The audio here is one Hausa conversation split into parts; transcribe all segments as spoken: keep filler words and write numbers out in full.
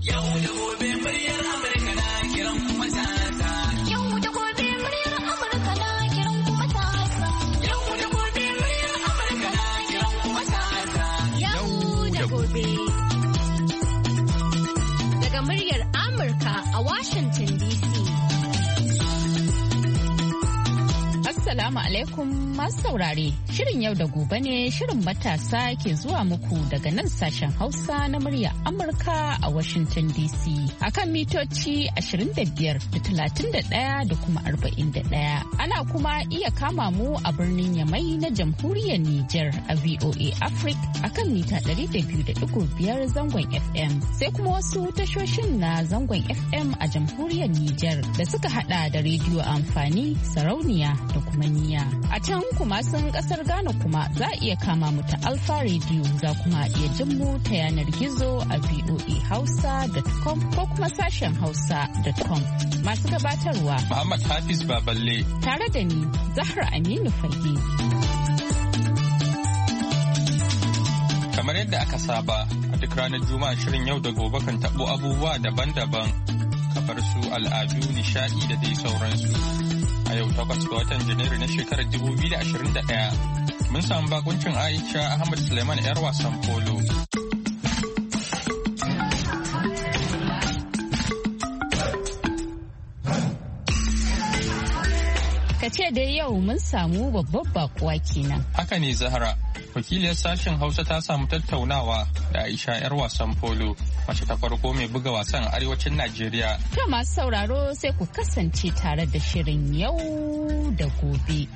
Yau da gobe muryar Amurka na kiran kuma ta Yau da gobe muryar Amurka na kiran kuma ta Yau da gobe muryar Amurka na kiran kuma ta Yau da gobe. Daga muryar Amurka a Washington D C. Assalamu alaikum masu saurare. Shirin yau da gobe ne shirin matasa ke zuwa muku daga nan sashen Hausa na murya Amurka a Washington D C. Akan mitoci ashirin da biyar da talatin da ɗaya da kuma arba'in da ɗaya. Ana kuma iya kama mu a birnin Yamai na jamhuriyar Nijar a V O A Africa akan mita ɗari da biyu da ɗigo biyar zangon F M. Sai kuma wasu tashoshin na zangon F M a jamhuriyar Nijar da suka hada da rediyo amfani, sarauniya da kuma niya. A can kuma sun kasar Ghana kuma za a iya kama mu ta Alpha Radio, za kuma iya jin mu ta yanar gizo a v o a hausa dot com ko kuma sashen hausa dot com. Masu gabatarwa Muhammad Hafiz Baballe tare da ni Zahra Aminu Fage. Kamar yadda aka saba a duk ranar Juma'a shirin yau da gobe kan tabo abubuwa daban-daban kamar su al'adu, nishadi da dai sauransu. A yau takwas ga watan Janairu na shekarar dubu biyu da ashirin da ɗaya mun samu bakuncin Aisha Ahmad Suleiman 'yar wasan polo. Ka ce dai yau mun samu babbar bakuwa kenan. Haka ne Zahra, wakiliyar sashen Hausa ta samu tattaunawa da Aisha 'yar wasan polo, mace ta farko mai buga wasan a arewacin Najeriya. To masu sauraro sai ku kasance tare da shirin yau da gobe.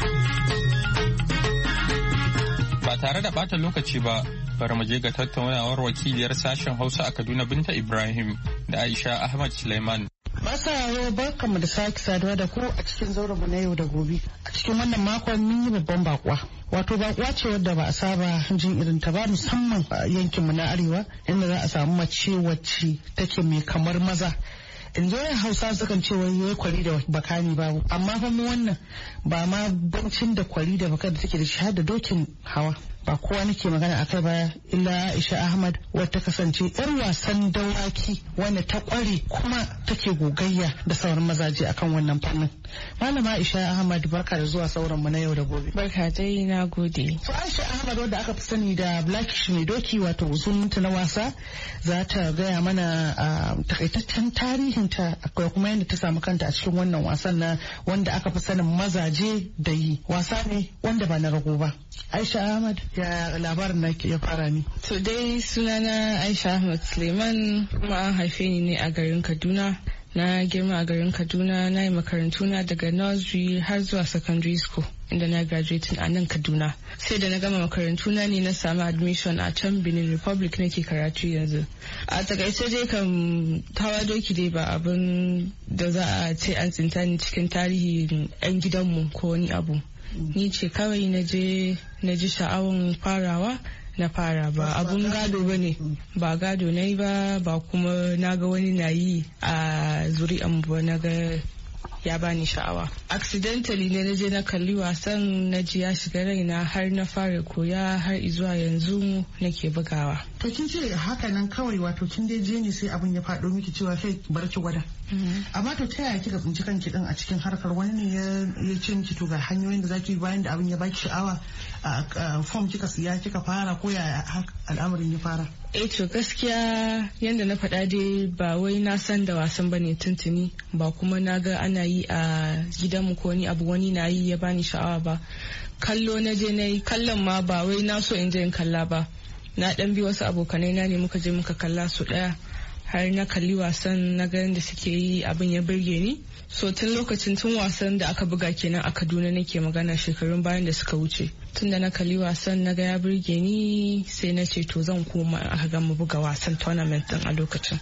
Ba tare da bata lokaci ba, bari mu je ga tattaunawar wakiliyar sashen Hausa a Kaduna Binta Ibrahim da Aisha Ahmad Suleiman. Masararo barkanmu da sake saduwa da ku a cikin zaurenmu na yau da gobe. A cikin wannan makon mun yi babban bakuwa. Wato bakuwa ce wadda ba a saba jin irin ta ba, musamman a yankinmu na arewa inda za a samu mace wacce take mai kamar maza. In zo yin Hausa sukan ce wai yayi kwari da bakani babu, amma fa mu wannan ba ma bancin da kwari da baka da take da shi da dokin hawa. Ba kowa nake magana a kai ba illa Aisha Ahmad wata kasance yar wasan dawaki wanda ta kware kuma take gogayya da sauran mazaje akan wannan fannin. Malama Aisha Ahmad barka da zuwa sauran mu na yau da gobe. Barka dai, na gode. To Aisha Ahmad wadda aka fi sani da Blackish mai doki wato sunanta na wasa za ta gaya mana takaitaccen tarihinta akwai kuma yadda ta samu kanta a cikin wannan wasan na wanda aka fi sanin mazaje da yi. Wasa ne wanda ba na rago ba. Aisha Ahmad ya labarin na ya fara ni. To dai sunana Aisha Ahmad Suleiman kuma an haife ni ne a garin Kaduna. Na girma a garin Kaduna, na yi makarantuna daga nursery har zuwa secondary school inda na graduating a nan Kaduna. Sai da na gama makarantuna ne na samu admission a can Benin Republic nake karatu yanzu. A takaice dai kan hawa doki dai ba abin da za a ce an tsinta ni cikin tarihin 'yan gidanmu ko wani abu. Ni ce kawai na je na ji sha'awan farawa na fara, ba abun gado ba ne, ba gado na yi ba, ba kuma na ga wani na yi a zuri'an ba, na ga ya bani sha'awa. Accidentally ne na je na kalli wasan, na ji ya shiga raina har na fara koya har izuwa yanzu nake bugawa. To kin ce haka nan kawai, wato kin dai je ne sai abin ya faɗo miki cewa kai bar ki gwada. Amma to ta yaya kika tsinci kanki din a cikin harkar? Wani ne ya ce miki to ga hanyoyin da zaki bayan da abin ya baki sha'awa, form kika siya kika fara ko ya al'amarin ya fara? Eh to gaskiya yanda na faɗa dai ba wai na san da wasan bane tuntuni, ba kuma na ga ana yi a gidanmu ko ni abu wani na yi ya bani sha'awa ba. Kallo na je na yi, kallon ma ba wai na so in je in kalla ba, na ɗan bi wasu abokanai na ne muka je muka kalla su ɗaya har na kalli wasan, na ga da suke yi abin ya burge ni. So tun lokacin, tun wasan da aka buga kenan a Kaduna nake magana, shekarun bayan da suka wuce. Tun da na kalli wasan na ga ya burge ni, sai na ce to zan koma aka gama buga wasan tournament din a lokacin.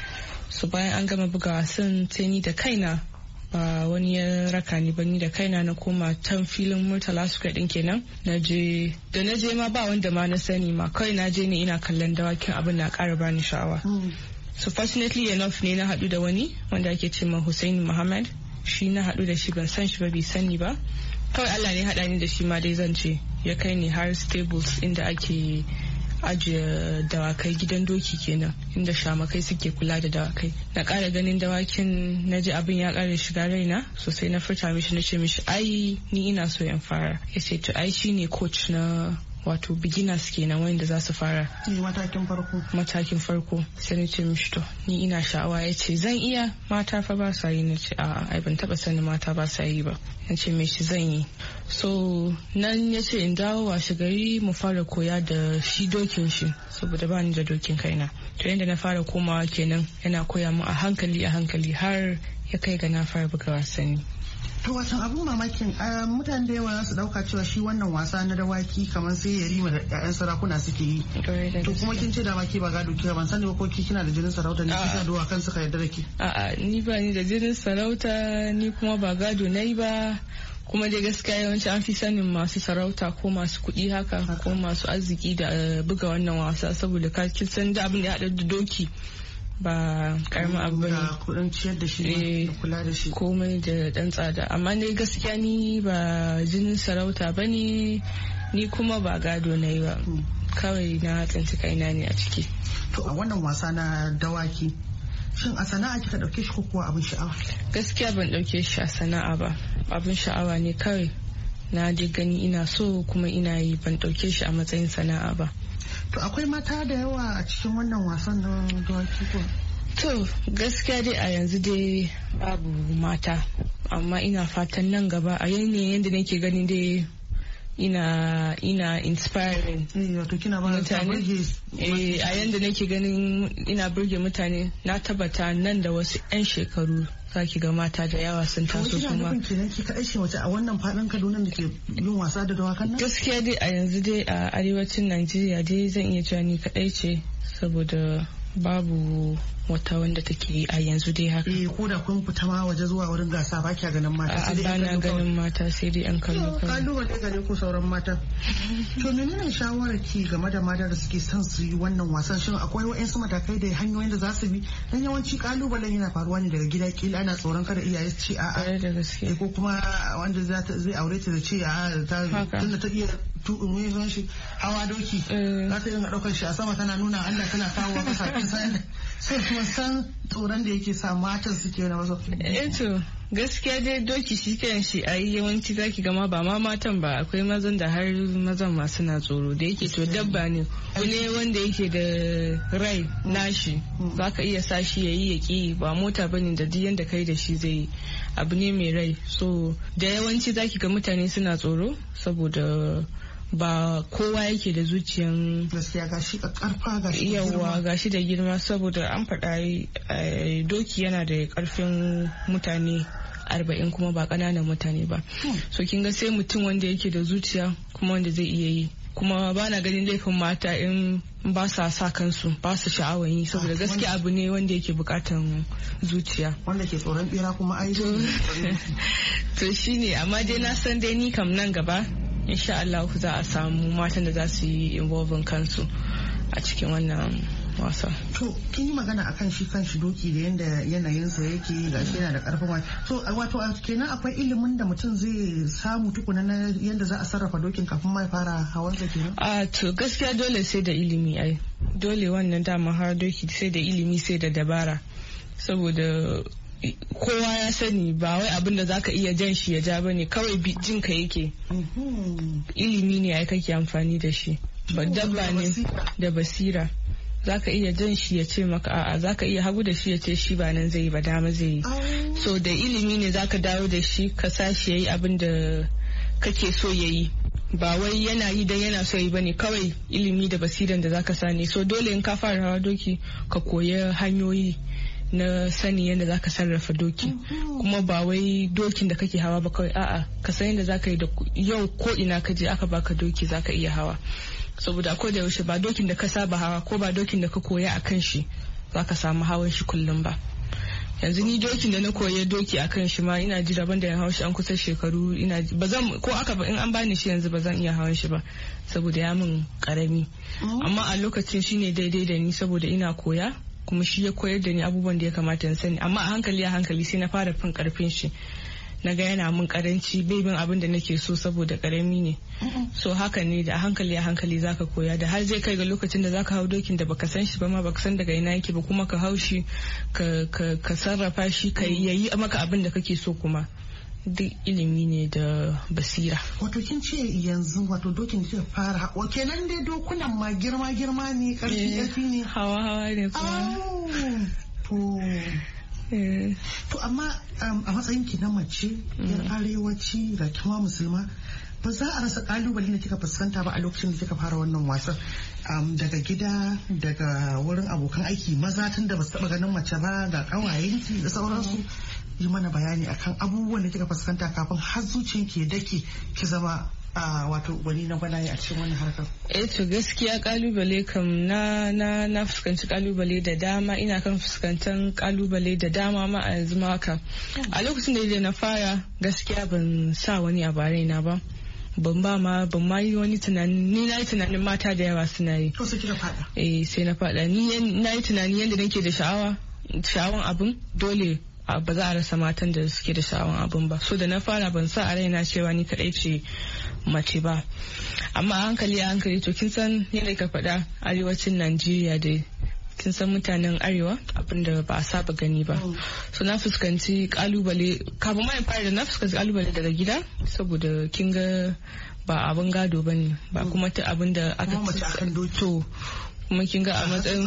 So bayan an gama buga wasan sai ni da kaina, ba wani ya raka ni ba, ni da kaina na koma can filin Murtala Square din kenan. Na je da na je ma ba wanda ma na sani ma, kawai na je ne ina kallon dawakin, abin na ƙara bani sha'awa. So fortunately enough ne na haɗu da wani wanda ake ce ma Hussein Muhammad. Shi na haɗu da shi, ban san shi ba, bai sani ba, kawai Allah ne haɗa ni da shi ma dai zan ce. Ya kai ni har stables inda ake ajiye dawakai, gidan doki kenan inda shamakai suke kula da dawakai. Na ƙara ganin dawakin na ji abin ya ƙara shiga raina sosai, na furta mishi na ce mishi ai ni ina so in fara. Ya ce to ai shine coach na wato beginners kenan wanda za su fara matakin farko matakin farko sai na ce mishi to ni ina sha'awa. Ya ce zan iya, mata fa ba sa yi. Na ce a'a ai ban taba sanin mata ba sa yi ba. Ya ce mishi zan yi. So nan ya ce in dawo washe gari mu fara koya da shi dokin shi saboda ba ni da dokin kaina. To yanda na fara komawa kenan yana koya mu a hankali a hankali har ya kai ga na fara buga wasanni. To wasan abun mamakin mutane da yawa su dauka cewa shi wannan wasa na dawaki kamar sai ya rima da ƴaƴan sarakuna suke yi. To kuma kin ce dawaki ba gado kika, ban sani ba ko kina da jinin sarauta ne kika dawa kan suka yarda da ki. A'a ni ba ni da jinin sarauta, ni kuma ba gado nayi ba. Kuma dai gaskiya yawanci an fi sanin masu sarauta ko masu kuɗi haka ko masu arziki da buga wannan wasa saboda ka kin san da abin da ya haɗa da doki ba karamin abu ne, kudin ciyar da shi da kula da shi komai da dan tsada. Amma ne gaskiya ni ba jinin sarauta ba ne, ni kuma ba gado na yi ba, kawai na tsinci kaina ne a ciki. To a wannan wasa na dawaki shin a sana'a kika dauke shi ko kuwa abin sha'awa? Gaskiya ban dauke shi a sana'a ba, abin sha'awa ne kawai. Na je gani ina so kuma ina yi, ban dauke shi a matsayin sana'a ba. To akwai mata da yawa a cikin wannan wasan na dawaki ko? To gaskiya dai a yanzu dai babu mata, amma ina fatan nan gaba a yanayin yadda nake gani dai ina ina inspiring mutane. Eh, a yanda nake ganin ina burge mutane, na tabbata nan da wasu 'yan shekaru zaki ga mata da yawa sun taso su ma. Kenan ki kadai ce wace a wannan fadin Kaduna da ke yin wasa da dawakan nan? Gaskiya dai a yanzu dai a arewacin Najeriya dai zan iya cewa ni kadai ce, saboda babu wata wanda take yi a yanzu dai haka. Eh, ko da kun fita ma waje zuwa wurin gasa ba kya ganin mata sai dai an ganin mata sai dai an kallo kawai. Kalubale gare ku sauran mata. To menene shawarar ki game da mata da suke son su yi wannan wasan? Shin akwai wa'ansu matakai da hanyoyin da za su bi? Dan yawanci kalubalen yana faruwa ne daga gida, kila ana tsoron kada iyaye su ce a'a. Da gaske. Ko kuma wanda zai aure ta da ce a'a ta tunda ta iya tuƙin wani shi hawa doki za ta yin ɗaukar shi a sama tana nuna Allah tana kawo kasa kin san sai kuma san tsoron da yake sa matan suke na wasu. Eh to gaskiya dai doki shi kan shi a yawanci zaki gama ba ma matan ba, akwai mazan da har mazan masu na tsoro da yake to dabba ne ne wanda yake da rai nashi, zaka iya sa shi yayi ya ki, ba mota bane da duk yanda kai da shi zai abu ne mai rai. So da yawanci zaki ga mutane suna tsoro saboda ba kowa yake da zuciyan gaskiya gashi karfa gashi yawa gashi da girma, saboda an faɗa doki yana da karfin mutane arba'in kuma ba ƙananan mutane ba. So kin ga sai mutum wanda yake da zuciya kuma wanda zai iya yi, kuma ba na ganin laifin mata in ba sa sa kansu ba su sha'awar yi, saboda gaskiya abu ne wanda yake bukatan zuciya, wanda ke tsoron bera kuma ai to shine. Amma dai na san dai ni kam nan gaba insha Allah za a samu matan da za su yi involving kansu a cikin wannan wasa. To kin yi magana akan shi kan shi doki da yanda yanayinsa yake gashi yana da karfin wani. To wato kenan akwai ilimin da mutum zai samu tukuna na yanda za a sarrafa dokin kafin mai fara hawansa kenan? A to gaskiya dole sai da ilimi ai. Dole wannan dama har doki sai da ilimi sai da dabara. Saboda kowa ya sani ba wai abin da zaka iya jan shi ya ja bane, kawai jin ka yake. Ilimi ne ai kake amfani da shi, ba dabba ne da basira. Zaka iya jan shi ya ce maka a'a, zaka iya hagu da shi ya ce shi ba nan zai yi ba dama zai yi. So da ilimi ne zaka dawo da shi ka sa shi yayi abin da kake so yayi, ba wai yana yi dan yana so yi bane, kawai ilimi da basiran da zaka sani. So dole in ka fara hawa doki ka koyi hanyoyi na sani yadda zaka sarrafa doki, kuma ba wai dokin da kake hawa ba kawai, a'a ka san yadda zaka yi da yau ko ina ka je aka baka doki zaka iya hawa, saboda ko da yaushe ba dokin da ka saba hawa ko ba dokin da ka koya akan shi zaka samu hawan shi kullum ba. Yanzu ni dokin da na koya doki akan shi ma ina ji daban da yan haushi an kusa shekaru, ina ba zan ko aka ba in an bani shi yanzu ba zan iya hawan shi ba saboda ya min karami, amma a lokacin shine daidai da ni saboda ina koya kuma shi ya koyar da ni abubuwan da ya kamata in sani, amma a hankali a hankali sai na fara fin karfin shi na ga yana min karanci bai bin abin da nake so saboda karami ne. So haka ne da hankali a hankali zaka koya da har zai kai ga lokacin da zaka hau dokin da baka san shi ba ma baka san daga ina yake ba kuma ka hau shi ka ka sarrafa shi ka yayi maka abin da kake so kuma. Duk ilimi ne da basira. Wato kin ce yanzu wato dokin da kika fara hawa kenan dai dokunan ma girma girma ne karfi karfi ne. Hawa hawa ne kuma. To to amma a matsayin ki na mace yar arewaci da kuma musulma ba za a rasa kalubale da kika fuskanta ba a lokacin da kika fara wannan wasan daga gida daga wurin abokan aiki maza tun da ba su taba ganin mace ba ga kawayenki da sauransu. Yi mana bayani akan abubuwan da kika fuskanta kafin har zuciyanki ya dake ki zama a wato wani na gwanaye a cikin wannan harkar. Eh to gaskiya kalubale kam na na na fuskanci kalubale da dama, ina kan fuskantar kalubale da dama ma a yanzu ma haka. A lokacin da na fara gaskiya ban sa wani a na ba. ban ba ma ban ma yi wani tunani, ni na yi tunanin mata da yawa suna yi. To sai kika fada. Eh sai na fada, ni na yi tunani yadda nake da sha'awa sha'awan abin dole ba za a rasa matan da suke da sha'awan abin ba. So da na fara ban sa a raina cewa ni kadai ce mace ba, amma a hankali a hankali to kin san yadda ka faɗa arewacin Najeriya dai kin san mutanen arewa abinda ba a saba gani ba. So na fuskanci kalubale kafin ma in fara da na fuskanci kalubale daga gida saboda kin ga ba abin gado bane ba kuma ta abin da aka to kuma kin ga a matsayin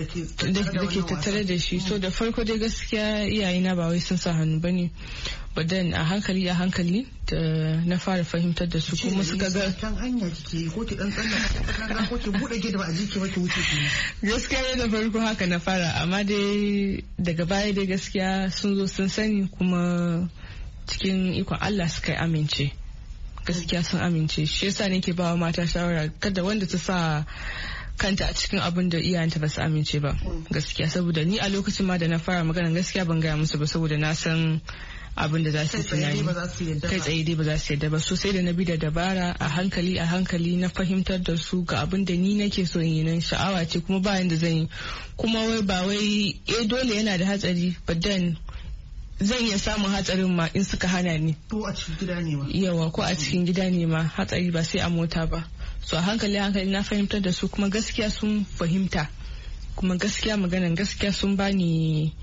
da ke tattare da shi. So da farko dai gaskiya iyayena ba wai sun sa hannu bane, but then a hankali a hankali da na fara fahimtar da su kuma suka ga kan hanya kike ko ki dan tsanna ko ki bude gida ba a jiki ba ki wuce ki. Gaskiya da farko haka na fara, amma dai daga baya dai gaskiya sun zo sun sani kuma cikin ikon Allah suka yi amince. Gaskiya sun amince, shi yasa nake ba wa mata shawara kada wanda ta sa kanta a cikin abin da iyayenta ba su amince ba gaskiya, saboda ni a lokacin ma da na fara magana gaskiya ban gaya musu ba saboda na san abin da za su yi tunani kai tsaye dai ba za su yadda ba. Sosai da na bi da dabara a hankali a hankali na fahimtar da su ga abin da ni nake so yi nan sha'awa ce kuma ba yanda zan yi, kuma wai ba wai eh dole yana da hatsari, but then zan iya samun hatsarin ma in suka hana ni. Ko a cikin gida ne ma. Yawa ko a cikin gida ne ma hatsari ba sai a mota ba. So a hankali hankali na fahimtar da su kuma gaskiya sun fahimta, kuma gaskiya maganan gaskiya sun bani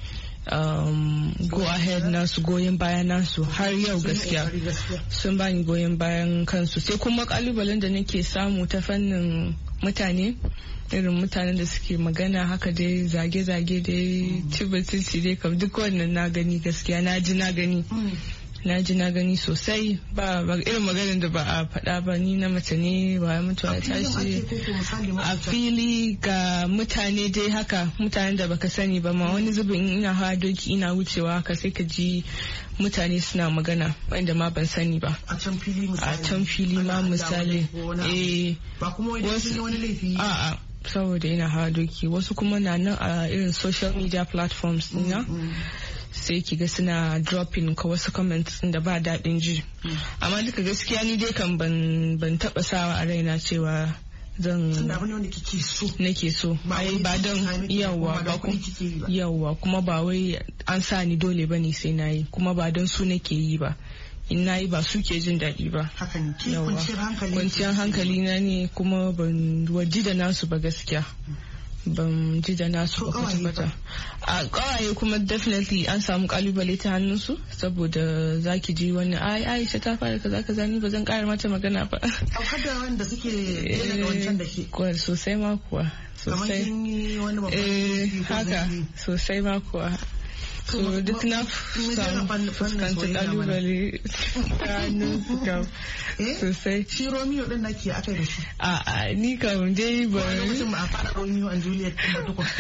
um, go ahead nasu goyon bayan nasu har yau gaskiya sun bani goyon bayan kansu. Sai kuma kalubalen da nake samu ta fannin mutane, irin mutanen da suke magana haka dai zage-zage dai cibitinci dai kam duk wannan na gani gaskiya na ji na gani na ji na gani sosai. Ba irin maganin da ba a faɗa ba, ni na mace ne ba mutuwa tashi a fili ga mutane dai haka, mutanen da baka sani ba ma wani zubin ina hawa doki ina wucewa haka sai ka ji mutane suna magana wanda ma ban sani ba a can fili misali. A can fili ma misali eh ba kuma wani laifi a'a saboda ina hawa doki. Wasu kuma na nan a irin social media platforms na sai ki ga suna dropping ka wasu comments da ba daɗin ji, amma duka gaskiya ni dai kan ban ban taɓa sawa a raina cewa zan nake so ai ba don yawa ba yawa kuma ba wai an sa ni dole bane sai nayi, kuma ba don su nake yi ba, in nayi ba su ke jin daɗi ba. Kwanciyar hankali na ne kuma ban waji da nasu ba gaskiya, ban ji da nasu ba kwata-kwata. A kawaye kuma definitely an samu kalubale ta hannunsu saboda zaki ji wani ai Aisha ta fara kaza kaza ni ba zan kara mata magana ba. A hada wanda suke yana da wancan da ke. Kuwa sosai ma kuwa. Sosai. Eh haka sosai ma kuwa. So duk na samu fuskanta kalubale ta hannun su kam sosai. Shi Romeo din nake aka da shi. A ni kam dai ba. Lokacin ba a fara Romeo and Juliet din ba tukun.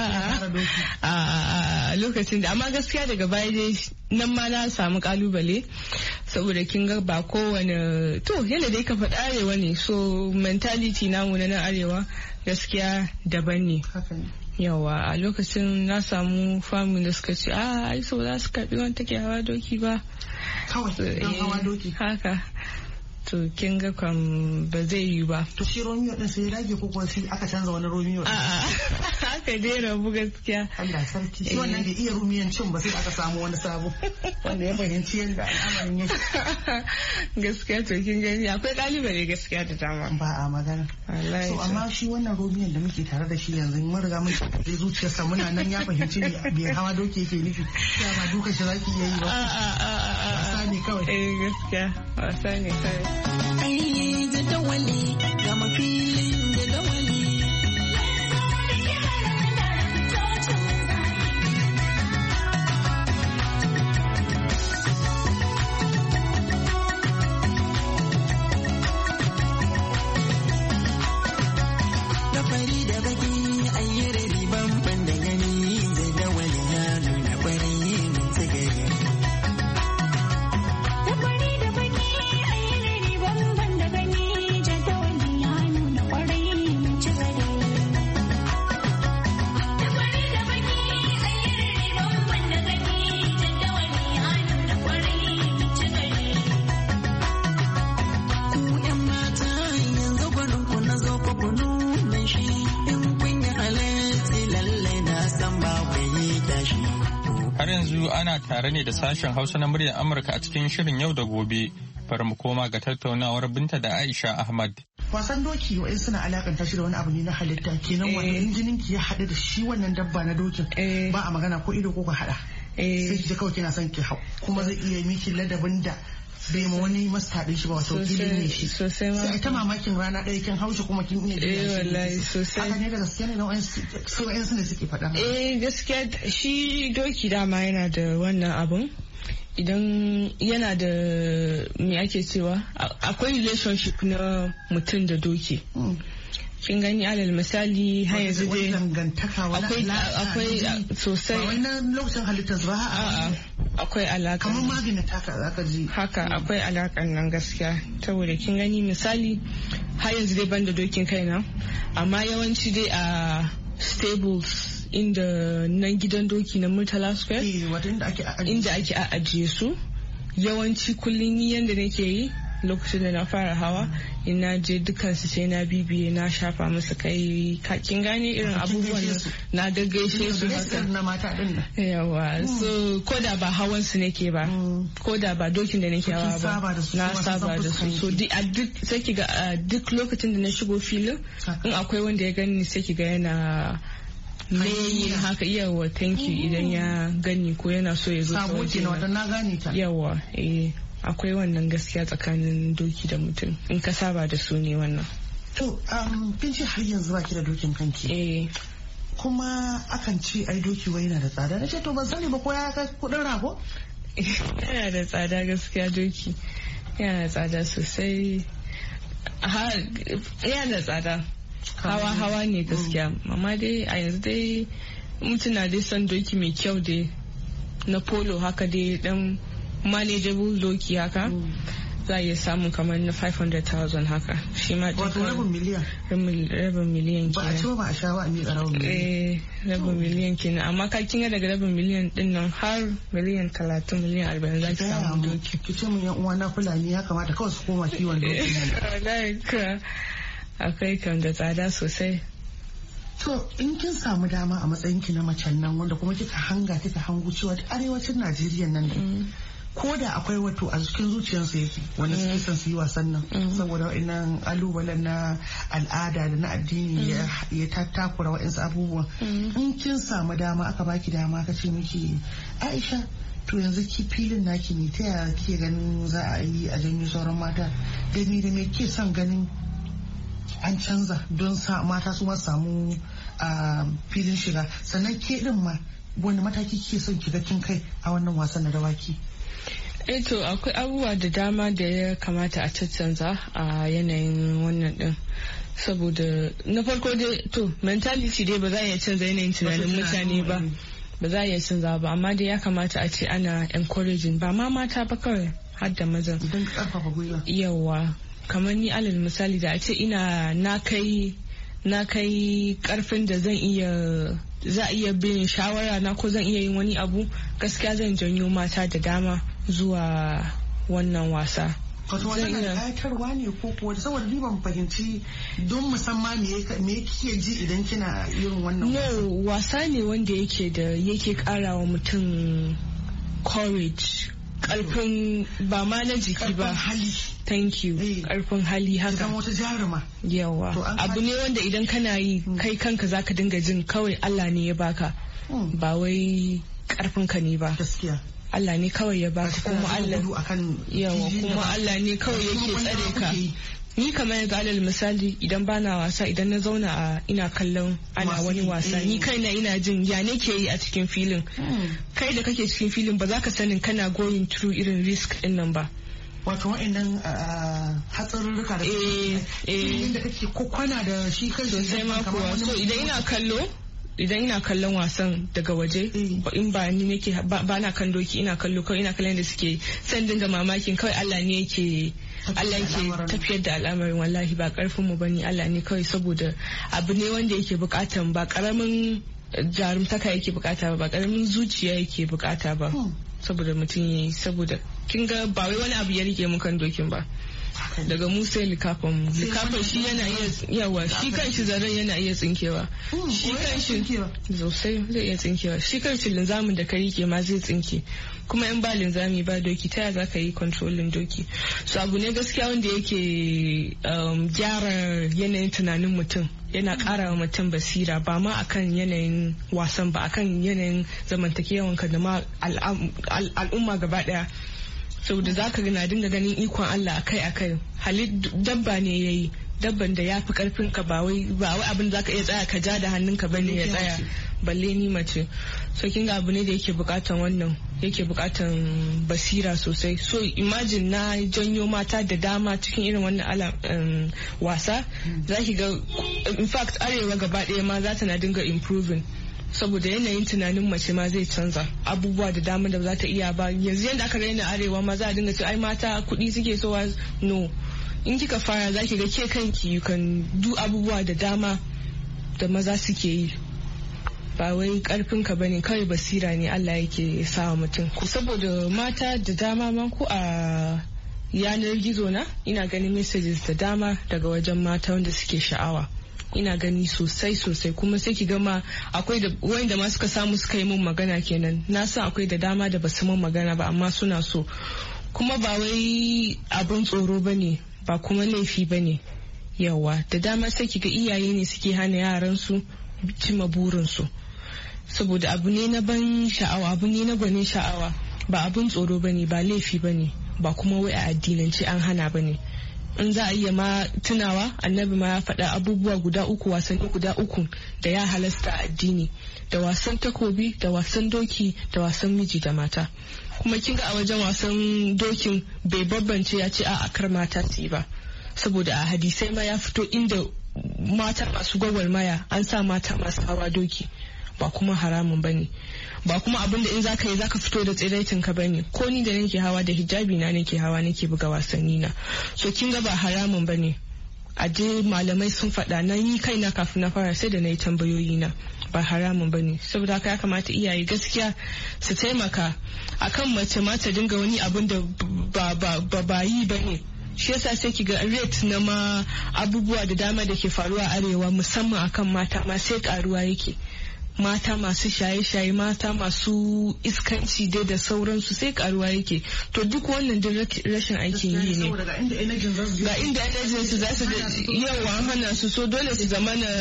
A lokacin da, amma gaskiya daga baya dai nan ma na samu kalubale saboda kin ga ba kowane to yadda dai ka faɗa arewa ne, so mentality namu na nan arewa gaskiya daban ne. Yawa a lokacin na samu family da suka ce a ai so za su karbi wani take hawa doki ba kawai don hawa doki haka. To to kin ga kam ba zai yi ba. To shi Romeo din sai ya rage ko kuma shi aka canza wani Romeo din? A'a aka dai rabu gaskiya. Allah sarki shi wannan da iya Romeo cin ba sai aka samu wani sabo wanda ya fahimci yadda al'amarin yake. Gaskiya to kin gani akwai kalibale gaskiya da dama. Ba a magana. So amma shi wannan Romeo da muke tare da shi yanzu mun riga mun ji zuciyarsa muna nan ya fahimci ne bai hawa doki yake nufi. Ya ba duka shi zaki yayi ba. A'a a'a wasa ne kawai. Eh gaskiya wasa ne kawai. Ai da wali ga mafilin da wali. Ana tare ne da sashen Hausa na muryar Amurka a cikin shirin yau da gobe. Bari mu koma ga tattaunawar Binta da Aisha Ahmad. Wasan doki wa'in suna alakanta shi da wani abu ne na halitta kenan wanda injinin ki ya haɗu da shi wannan dabba na dokin ba a magana ko ido ko ka haɗa. Sai ki kawai kina son ki hau kuma zai iya miki ladabin da bai ma wani mastaɗin shi ba wato filin ne shi. Sosai ma. Sai ta mamakin rana ɗaya kin haushi kuma kin iya jiya shi. Eh wallahi sosai. Haka ne da gaskiya ne na wa'in su ne suke faɗa. Eh gaskiya shi doki dama yana da wannan abun. Idan yana da me ake cewa akwai relationship na mutum da doki. Kin gani alal misali har yanzu dai akwai akwai sosai. Ba wannan lokacin halittar ba a'a akwai alaka. Kamar magana taka zaka ji. Haka akwai alakan nan gaskiya saboda kin gani misali har yanzu dai banda dokin kaina amma yawanci dai a stables inda nan gidan doki na Murtala Square inda ake ajiye su yawanci kullum ni yanda nake yi lokacin da na fara hawa ina je dukansu sai na bibiye na shafa musu kai kin gane irin abubuwan na gaggaishe su haka na mata din nan yawa so koda ba hawan su nake ba koda ba dokin da nake hawa ba na saba da su so a duk sai kiga duk lokacin da na shigo filin in akwai wanda ya gani sai kiga yana ne haka yawa thank you idan ya gani ko yana so ya zo sabo ke na wata na gane ta yawa eh akwai wannan gaskiya tsakanin doki da mutum in ka saba da su ne wannan. To um, kin ce har yanzu baki da dokin kanki. Eh. Kuma akan ce ai doki wai yana da tsada. Na ce to ban sani ba ko ya kai kudin rago? Yana da tsada gaskiya doki. Yana da tsada sosai. Yana da tsada. Hawa hawa ne gaskiya. Amma dai a yanzu dai mutum na dai son doki mai kyau dai na polo haka dai dan manageable doki haka za a iya samun kamar na five hundred thousand haka shi ma wato rabin miliyan rabin miliyan kenan ba a ci ba a sha ba a miƙa rabin miliyan eh rabin miliyan kenan amma ka kinga daga rabin miliyan din nan har miliyan talatin miliyan arba'in za ki samu doki ki ce mun yan uwa na fulani ya kamata kawai su koma kiwon doki wallahi ka akwai kan da tsada sosai. To in kin samu dama a matsayin ki na macen nan wanda kuma kika hanga kika hangu cewa arewacin Najeriya nan ne ko da akwai wato a cikin zuciyarsu yake wanda suke son su yi wasan nan saboda wa'annan alubalen na al'ada da na addini ya tattakura wa'insu abubuwan in kin samu dama aka baki dama aka ce miki Aisha to yanzu ki filin naki ne ta yaya kike ganin za a yi a janyo sauran mata gani da me ke son ganin an canza don mata su ma samu filin shiga sannan ke din ma wani mataki ke son kiga kin kai a wannan wasan na dawaki. Eh to akwai abubuwa da dama da ya kamata a caccanza a yanayin wannan din saboda na farko dai to mentality dai ba za a iya canza yanayin tunanin mutane ba ba za a iya canza ba amma dai ya kamata a ce ana encouraging ba ma mata ba kawai har da mazan don karfafa gwiwa yawa kamar ni alal misali da a ce ina na kai na kai karfin da zan iya za iya bin shawara na ko zan iya yin wani abu gaskiya zan janyo mata da dama zuwa wannan wasa wato wannan ƙayatarwa ne ko kuwa saboda ni ban fahimci don musamman me kike ji idan kina yin wannan no wasa ne wanda yake da yake ƙara wa mutum courage, karfin ba ma na jiki ba, hali. Thank you. Karfin hali haka. Zama wata jaruma. Yawa. Abu ne wanda idan kana yi kai kanka zaka dinga jin kawai Allah ne ya baka. Ba wai karfin ka ne ba. Gaskiya. Allah ne kawai ya baka kuma Allah yawa kuma Allah ne kawai yake tsare ka. Ni kamar yanzu alal misali idan bana wasa idan na zauna a ina kallon ana wani wasa ni kaina ina jin ya ne ke yi a cikin filin. Kai da kake cikin filin ba za ka sanin kana going through irin risk din nan ba. Wato wa'annan hatsarurruka da ke da kake kokwana da shi kan sosai ma kuwa. So idan ina kallo idan ina kallon wasan daga waje in ba ni nake ba na kan doki ina kallo kawai ina kallon da suke san dinga mamakin kawai Allah ne yake Allah yake tafiyar da al'amarin wallahi ba karfin mu bane Allah ne kawai saboda abu ne wanda yake bukatan ba karamin jarumtaka yake bukata ba ba karamin zuciya yake bukata ba saboda mutum yayi saboda kin ga ba wai wani abu ya rike mu kan dokin ba daga mu sai likafan mu likafan shi yana iya yawa shi kanshi zaren yana iya tsinkewa shi kanshi sosai zai iya tsinkewa shi kanshi linzamin da ka rike ma zai tsinke kuma in ba linzami ba doki ta za ka yi controlling doki so abu ne gaskiya wanda yake gyara yanayin tunanin mutum yana ƙara wa mutum basira ba ma akan yanayin wasan ba akan yanayin zamantakewanka da ma al'umma gaba daya saboda za ka na dinga ganin ikon Allah akai akai halit dabba ne yayi dabban da ya fi karfin ka ba wai ba wai abin da zaka iya tsaya ka ja da hannunka bane ya tsaya balle ni mace so kin ga abu ne da yake bukatan wannan yake bukatan basira sosai so imagine na janyo mata da dama cikin irin wannan ala um, wasa zaki ga in fact arewa gaba daya ma za ta na dinga improving saboda yanayin tunanin mace ma zai canza abubuwa da dama da za ta iya ba yanzu yadda aka raina arewa ma za a dinga ce ai mata kuɗi suke so no in kika fara za ki ga ke kanki you can do abubuwa da dama da maza suke yi ba wai karfin ka bane kawai basira ne Allah yake sawa mutum saboda mata da dama ma ko a yanar gizo na ina ganin messages da dama daga wajen mata wanda suke sha'awa ina gani sosai sosai kuma sai ki gama akwai da wanda ma suka samu suka yi mun magana kenan na san akwai da dama da basu mun magana ba amma suna so kuma ba wai abun tsoro bane ba kuma laifi bane yawa da dama sai ki ga iyaye ne suke hana yaran su cimma burin su saboda abu ne na ban sha'awa abu ne na gwanin sha'awa ba abun tsoro bane ba laifi bane ba kuma wai a addinance an hana bane in za a iya ma tunawa annabi ma ya faɗa abubuwa guda uku wasanni guda uku da ya halasta addini da wasan takobi da wasan doki da wasan miji da mata kuma kin ga a wajen wasan dokin bai babbance ya ce a akar mata su yi ba saboda a hadisai ma ya fito inda mata masu gwagwarmaya an sa mata masu hawa doki ba kuma haramun bane ba kuma abin da in zaka yi zaka fito da tsiraitin ka bane ko ni da nake hawa da hijabi na nake hawa nake buga wasanni na so kin ga ba haramun bane a je malamai sun faɗa na yi kaina kafin na fara sai da na yi tambayoyi na ba haramun bane saboda haka ya kamata iyaye gaskiya su taimaka akan mace ma ta dinga wani abin da ba ba ba, ba yi bane shi yasa sai ki ga rate na ma abubuwa da dama da ke faruwa arewa musamman akan mata ma sai karuwa yake mata masu shaye-shaye mata masu iskanci dai da sauransu sai karuwa yake to duk wannan duk rashin aikin yi ne ga inda energy su za su yawa hana su so dole su zama na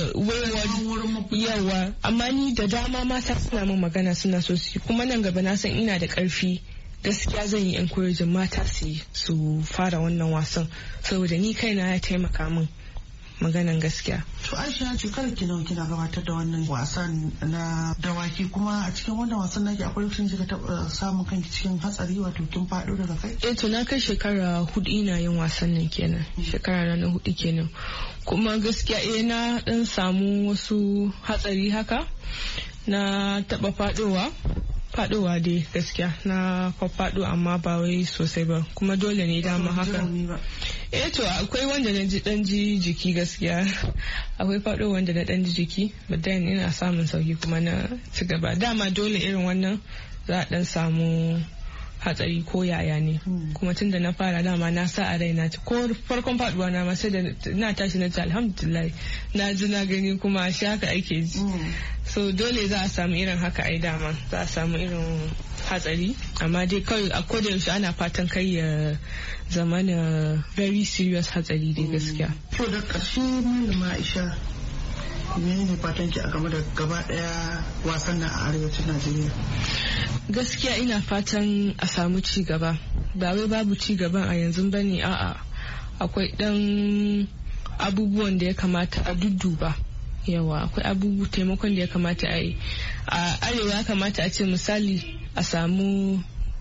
wayward yawa amma ni da dama mata suna min magana suna so su kuma nan gaba na san ina da karfi gaskiya zan yi encouraging mata su su fara wannan wasan saboda ni kaina ya taimaka min maganan gaskiya. To Aisha shekarar ki nawa kina gabatar da wannan wasan na dawaki kuma a cikin wannan wasan nake akwai lokacin da ka taɓa samun kanki cikin hatsari wato kin faɗo daga kai? Eh to na kai shekara hudu ina yin wasan nan kenan shekara na hudu kenan kuma gaskiya eh na dan samu wasu hatsari haka na taɓa faɗowa faɗowa dai gaskiya na faɗo amma ba wai sosai ba kuma dole ne dama haka eh to akwai wanda na ji dan ji jiki gaskiya akwai faɗo wanda na dan ji jiki but then ina samun sauki kuma na ci gaba dama dole irin wannan za a dan samu hatsari ko yaya ne. Kuma tun da na fara dama na sa a raina ko farkon faduwa na ma sai da na tashi na ce alhamdulillah na ji na gani kuma shi haka ake ji. So dole za a samu irin haka ai dama za a samu irin hatsari amma dai kawai a koda yaushe ana fatan kai ya zama na very serious hatsari dai gaskiya. To da ƙarshe malama Aisha me ne fatan ki a game da gaba daya wasan nan a arewacin Najeriya? Gaskiya ina fatan a samu ci gaba, ba wai babu ci gaban a yanzu bane, a'a akwai dan abubuwan da ya kamata a dudduba. Yawa akwai abubuwa taimakon da ya kamata a yi a arewa. Ya kamata a ce misali a samu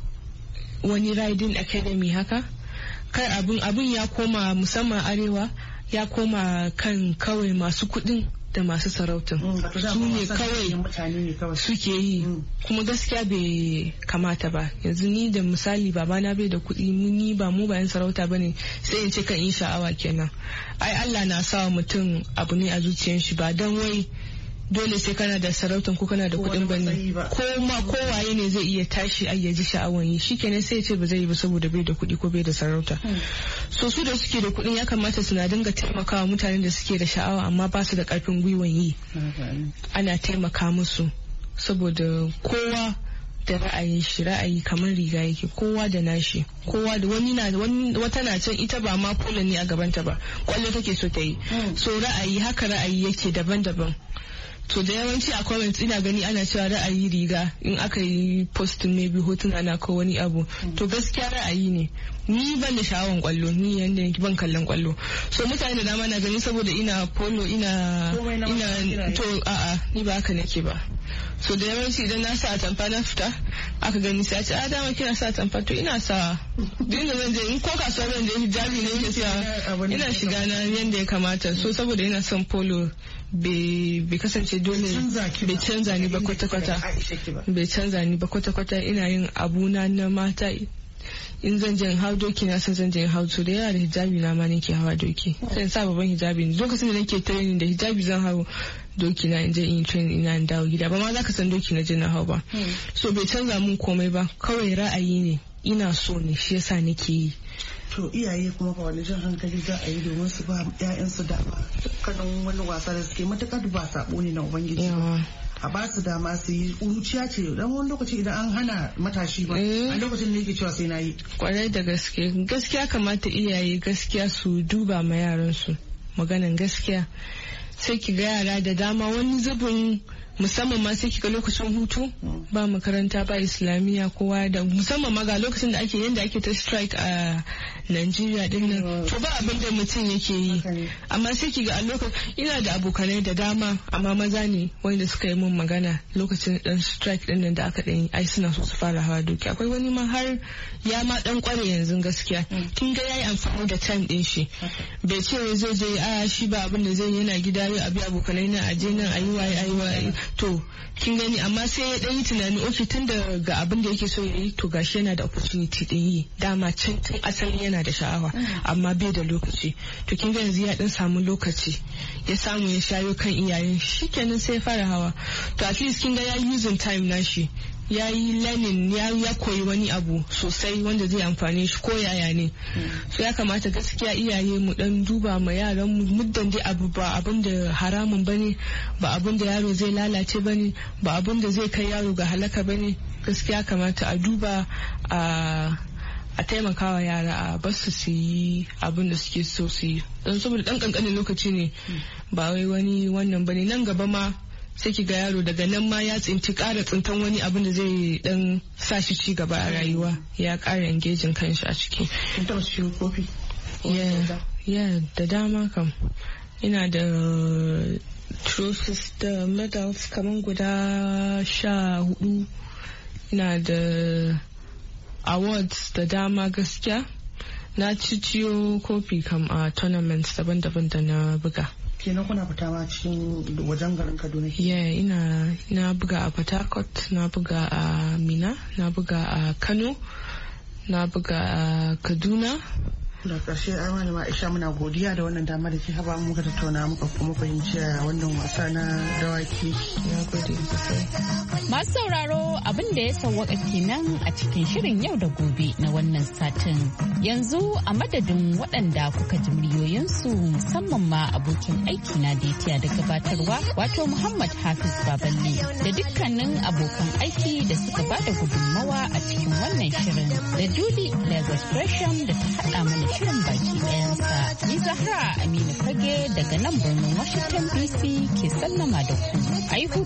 wani riding academy haka, kai abun abun ya koma musamman arewa ya koma kan kawai masu kuɗin da masu sarautan su ne kawai suke yi, kuma gaskiya bai kamata ba. Yanzu ni da misali babana bai da kuɗi, ni ba mu bayan sarauta bane sai in ce kan in sha'awa kenan. Ai Allah na sawa mutum abu ne a zuciyar shi, ba dan wai dole sai kana da sarautan ko kana da kuɗin bane, ko ma kowaye ne zai iya tashi ai ya ji sha'awan yi, shikenan sai ya ce ba zai yi ba saboda bai da kuɗi ko bai da sarauta. So su da suke da kuɗin ya kamata suna dinga taimakawa mutanen da suke da sha'awa amma ba su da ƙarfin gwiwan yi. Ana taimaka musu saboda kowa da ra'ayin shi, ra'ayi kamar riga yake, kowa da nashi, kowa da wani na wani wata na can ita ba ma polo ne a gabanta ba, kwallo take so ta yi. So ra'ayi haka ra'ayi yake daban-daban. To da yawanci a comments ina gani ana cewa ra'ayi riga in aka yi postin maybe hotuna na ko wani abu. To gaskiya ra'ayi ne. Ni ban da sha'awan kwallo, ni yanda ban kallon kwallo. So mutane da dama na gani saboda ina polo ina ina to a'a ni ba haka nake ba. So da yawanci idan na sa atamfa na fita aka gani sai a ce a dama kina sa atamfa, to ina sa duk da zan je in ko kasuwa zan je hijabi ne yake sa ina shiga na yanda ya kamata. So saboda ina son polo bai kasance dole bai canza ni ba kwata-kwata bai canza ni ba kwata-kwata ina yin abuna na mata. In zan je hau doki na san zan je hau, to da yawa da hijabi na ma nake hawa doki, sai sa babban hijabi ne lokacin da nake training da hijabi zan hau doki na in je in training ina in dawo gida, ba ma za ka san doki na je na hau ba. So bai canza mun komai ba, kawai ra'ayi ne, ina so ne shi yasa nake yi. To iyaye kuma ba wani jan hankali za a yi domin su ba ƴaƴansu dama kanin wani wasa da suke matuƙar ba sabo ne na ubangiji ba, a ba su dama su yi ƙuruciya ce, dan wani lokaci idan an hana matashi ba a lokacin da yake cewa sai na yi. Kwarai da gaske, gaskiya kamata iyaye gaskiya su duba ma yaran su maganan gaskiya. Sai ki ga yara da dama wani zubin musamman ma sai kika lokacin hutu ba makaranta ba islamiyya kowa da musamman ma ga lokacin da ake yanda ake ta strike a Najeriya din nan, to ba abin da mutum yake yi. Amma sai kiga a lokacin ina da abokanai da dama amma maza ne wanda suka yi mun magana lokacin dan strike din nan da aka dan yi ai suna so su fara hawa doki. Akwai wani ma har ya ma dan kware yanzu gaskiya, kin ga yayi amfani da time din shi, bai ce zai je a shi ba abin da zai yana gida ya abi abokanai na aje nan ayi waye ayi waye. To kin gani, amma sai ya dan yi tunani okay tun da ga abin da yake so ya yi to gashi yana da opportunity din yi, dama can tun asali yana da sha'awa amma bai da lokaci. To kin ga yanzu ya dan samu lokaci ya samu ya shayo kan iyayen shi, kenan sai ya fara hawa. To at least kin ga ya using time nashi, ya yi learning, ya ya koyi wani abu sosai wanda zai amfane shi ko yaya ne. So ya kamata gaskiya iyaye mu dan duba ma yaran mu muddan dai abu ba abin da haramun bane, ba abin da yaro zai lalace bane, ba abin da zai kai yaro ga halaka bane. Gaskiya kamata a duba a a taimakawa yara a basu su yi abin da suke so su yi, don saboda dan kankanin lokaci ne ba wai wani wannan bane. Nan gaba ma sai ki ga yaro daga nan ma ya tsinci ƙara tsintan wani abin da zai dan sa shi ci gaba a rayuwa, ya ƙara engaging kanshi a ciki. Kin taɓa ciwo kofi? Ya da dama kam, ina da trophies da medals kaman guda sha hudu, ina da awards da dama gaskiya. Na ci ciyo kofi kam a tournaments daban-daban da na buga. Kenan kuna fita ma cikin wajen garin Kaduna? Yeah, ina na buga a Port Harcourt, na buga a Mina, na buga a Kano, na buga a Kaduna, Da ƙarshe ai malama Aisha muna godiya da wannan dama da ke haba muka tattauna muka kuma fahimci wannan wasa na dawaki. Ya gode sosai. Masu sauraro abin da ya sauwaka kenan a cikin shirin yau da gobe na wannan satin. Yanzu a madadin waɗanda kuka ji muryoyinsu musamman ma abokin aiki na da da gabatarwa wato Muhammad Hafiz Baballe da dukkanin abokan aiki da suka bada gudunmawa a cikin wannan shirin da Julie Lagos Gresham da ta haɗa mana shirin baki ɗayansa. Ni Zahra Aminu Fage daga nan birnin Washington D C ke sallama da ku.